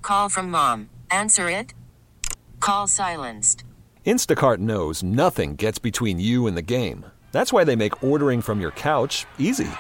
call from mom. Answer it. Call silenced. Instacart knows nothing gets between you and the game. That's why they make ordering from your couch easy.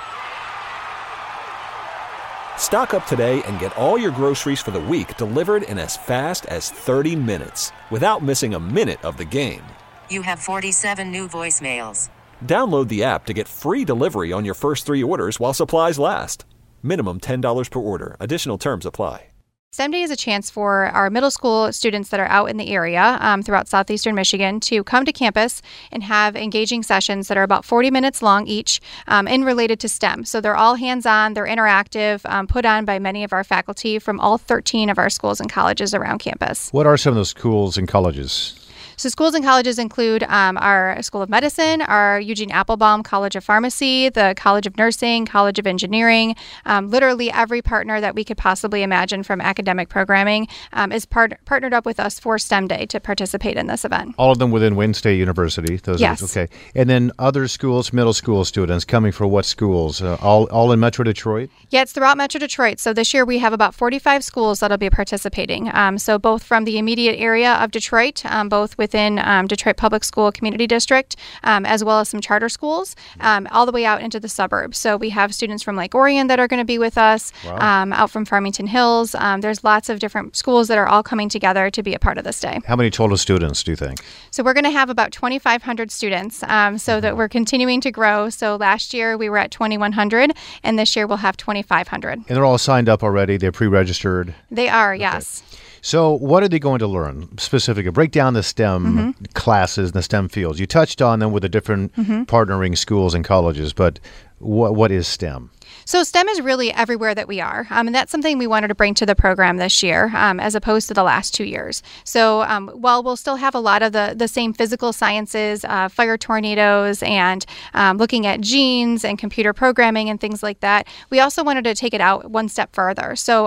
Stock up today and get all your groceries for the week delivered in as fast as 30 minutes without missing a minute of the game. You have 47 new voicemails. Download the app to get free delivery on your first 3 orders while supplies last. Minimum $10 per order. Additional terms apply. STEM Day is a chance for our middle school students that are out in the area throughout southeastern Michigan to come to campus and have engaging sessions that are about 40 minutes long each and related to STEM. So they're all hands-on, they're interactive, put on by many of our faculty from all 13 of our schools and colleges around campus. What are some of those schools and colleges? So schools and colleges include our School of Medicine, our Eugene Applebaum College of Pharmacy, the College of Nursing, College of Engineering. Literally every partner that we could possibly imagine from academic programming is partnered up with us for STEM Day to participate in this event. All of them within Wayne State University? Yes. Okay. And then other schools, middle school students coming for what schools? All in Metro Detroit? Yeah, it's throughout Metro Detroit. So this year we have about 45 schools that'll be participating. So both from the immediate area of Detroit, both within Detroit Public School Community District, as well as some charter schools, all the way out into the suburbs. So we have students from Lake Orion that are going to be with us, out from Farmington Hills. There's lots of different schools that are all coming together to be a part of this day. How many total students do you think? So we're going to have about 2,500 students, that we're continuing to grow. So last year we were at 2,100, and this year we'll have 2,500. And they're all signed up already? They're pre-registered? They are, yes. So what are they going to learn specifically? Break down the STEM classes and the STEM fields. You touched on them with the different partnering schools and colleges, but what is STEM? So STEM is really everywhere that we are, and that's something we wanted to bring to the program this year, as opposed to the last 2 years. So while we'll still have a lot of the same physical sciences, fire tornadoes, and looking at genes and computer programming and things like that, we also wanted to take it out one step further. So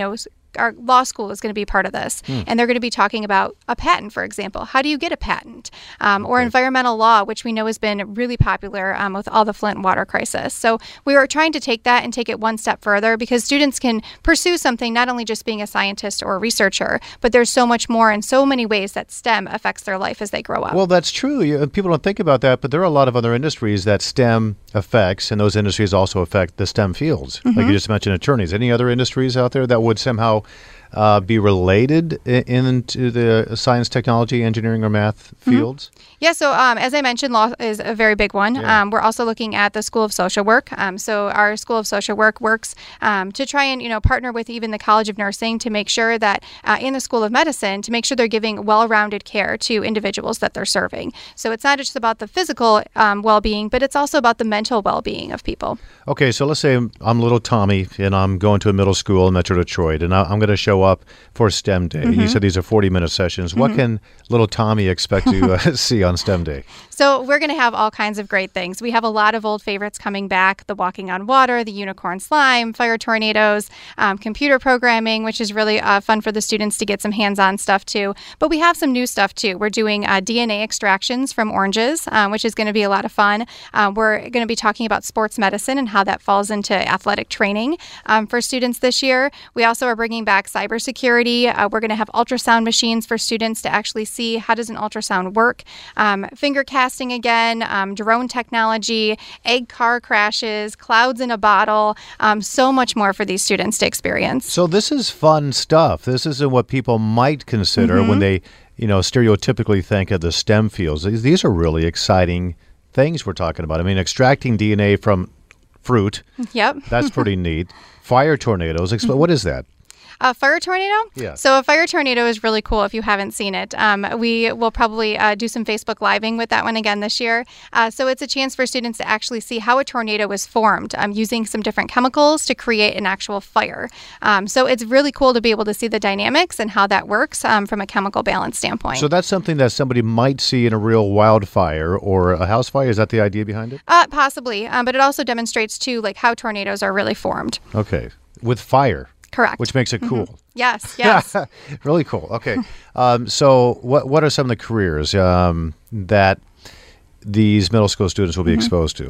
our law school is going to be part of this, and they're going to be talking about a patent, for example. How do you get a patent? Or environmental law, which we know has been really popular with all the Flint water crisis. So we were trying to take that and take it one step further, because students can pursue something, not only just being a scientist or a researcher, but there's so much more and so many ways that STEM affects their life as they grow up. Well, that's true. People don't think about that, but there are a lot of other industries that STEM affects, and those industries also affect the STEM fields. Like you just mentioned, attorneys. Any other industries out there that would somehow be related into the science, technology, engineering, or math fields? Yeah, so as I mentioned, law is a very big one. Yeah. We're also looking at the School of Social Work. So our School of Social Work works to try and partner with even the College of Nursing to make sure that in the School of Medicine, to make sure they're giving well-rounded care to individuals that they're serving. So it's not just about the physical well-being, but it's also about the mental well-being of people. Okay, so let's say I'm little Tommy, and I'm going to a middle school in Metro Detroit, and I'm going to show up for STEM Day. You said these are 40-minute sessions. What can little Tommy expect to see on STEM Day? So we're going to have all kinds of great things. We have a lot of old favorites coming back: the walking on water, the unicorn slime, fire tornadoes, computer programming, which is really fun for the students to get some hands-on stuff too. But we have some new stuff too. We're doing DNA extractions from oranges, which is going to be a lot of fun. We're going to be talking about sports medicine and how that falls into athletic training for students this year. We also are bringing back cybersecurity. We're going to have ultrasound machines for students to actually see how does an ultrasound work. Finger casting again, drone technology, egg car crashes, clouds in a bottle, so much more for these students to experience. So this is fun stuff. This isn't what people might consider when they, stereotypically think of the STEM fields. These are really exciting things we're talking about. I mean, extracting DNA from fruit. Yep. That's pretty neat. Fire tornadoes. What is that? A fire tornado? Yeah. So a fire tornado is really cool if you haven't seen it. We will probably do some Facebook Living with that one again this year. So it's a chance for students to actually see how a tornado is formed using some different chemicals to create an actual fire. So it's really cool to be able to see the dynamics and how that works from a chemical balance standpoint. So that's something that somebody might see in a real wildfire or a house fire? Is that the idea behind it? Possibly. But it also demonstrates, too, like how tornadoes are really formed. Okay. With fire. Correct. Which makes it cool. Yes. Really cool. Okay. So what are some of the careers that these middle school students will be exposed to?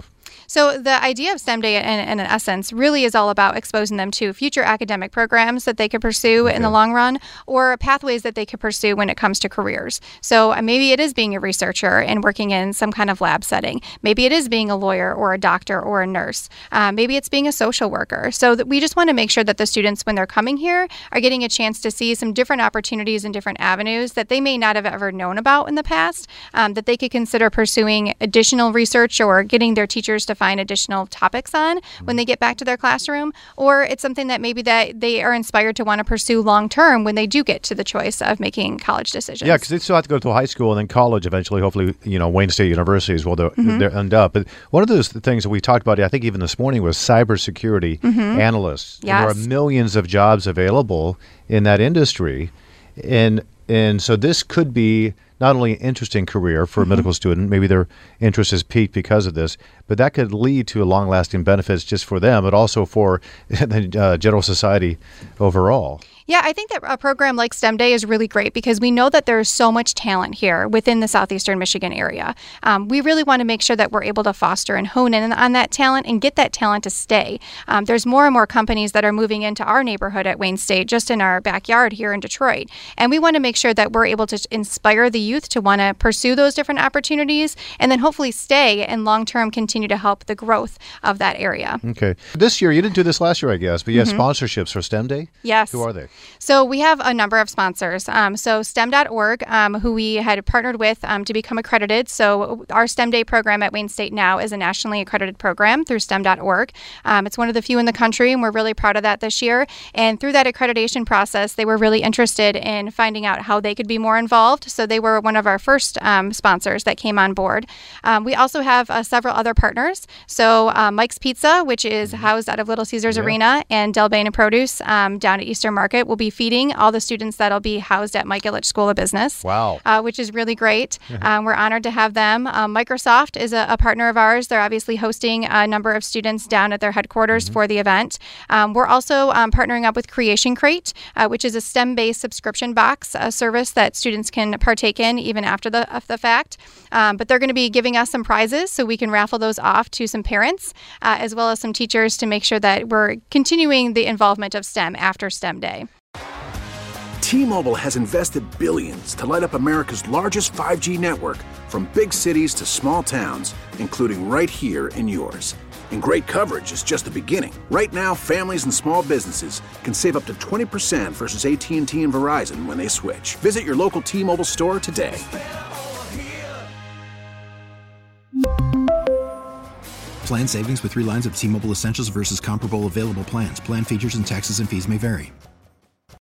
So the idea of STEM Day, in essence, really is all about exposing them to future academic programs that they could pursue in the long run, or pathways that they could pursue when it comes to careers. So maybe it is being a researcher and working in some kind of lab setting. Maybe it is being a lawyer or a doctor or a nurse. Maybe it's being a social worker. So that we just want to make sure that the students, when they're coming here, are getting a chance to see some different opportunities and different avenues that they may not have ever known about in the past, that they could consider pursuing additional research or getting their teachers to find additional topics on when they get back to their classroom. Or it's something that maybe that they are inspired to want to pursue long term when they do get to the choice of making college decisions. Yeah, because they still have to go to high school and then college eventually, hopefully, Wayne State University is where they end up. But one of those things that we talked about, I think even this morning, was cybersecurity analysts. Yes. There are millions of jobs available in that industry. And so this could be not only an interesting career for a medical student, maybe their interest is piqued because of this, but that could lead to long-lasting benefits just for them, but also for the general society overall. Yeah, I think that a program like STEM Day is really great because we know that there's so much talent here within the southeastern Michigan area. We really want to make sure that we're able to foster and hone in on that talent and get that talent to stay. There's more and more companies that are moving into our neighborhood at Wayne State, just in our backyard here in Detroit. And we want to make sure that we're able to inspire the youth to want to pursue those different opportunities and then hopefully stay and long-term continue to help the growth of that area. Okay. This year, you didn't do this last year, I guess, but you have sponsorships for STEM Day? Yes. Who are they? So we have a number of sponsors. So STEM.org, who we had partnered with to become accredited. So our STEM Day program at Wayne State now is a nationally accredited program through STEM.org. It's one of the few in the country, and we're really proud of that this year. And through that accreditation process, they were really interested in finding out how they could be more involved. So they were one of our first sponsors that came on board. We also have several other partners. So Mike's Pizza, which is housed out of Little Caesars Arena, and Delbana Produce down at Eastern Market will be feeding all the students that'll be housed at Mike Ilitch School of Business. Wow. Which is really great. We're honored to have them. Microsoft is a partner of ours. They're obviously hosting a number of students down at their headquarters for the event. We're also partnering up with Creation Crate, which is a STEM-based subscription box service that students can partake in even after the fact. But they're going to be giving us some prizes so we can raffle those off to some parents as well as some teachers to make sure that we're continuing the involvement of STEM after STEM Day. T-Mobile has invested billions to light up America's largest 5G network, from big cities to small towns, including right here in yours. And great coverage is just the beginning. Right now, families and small businesses can save up to 20% versus AT&T and Verizon when they switch. Visit your local T-Mobile store today. Plan savings with 3 lines of T-Mobile Essentials versus comparable available plans. Plan features and taxes and fees may vary.